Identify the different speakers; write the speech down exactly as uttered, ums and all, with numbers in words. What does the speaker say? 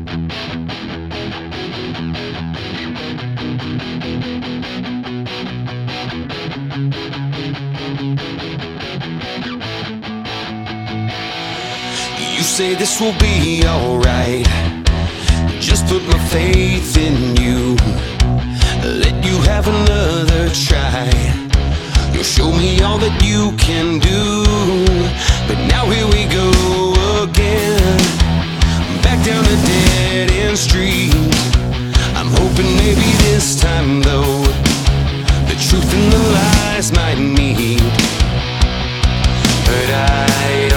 Speaker 1: You say this will be alright. Just put my faith in you. Let you have another try. You'll show me all that you can do. But now here we go again, back down a dead-end street. I'm hoping maybe this time though, the truth and the lies might meet. But I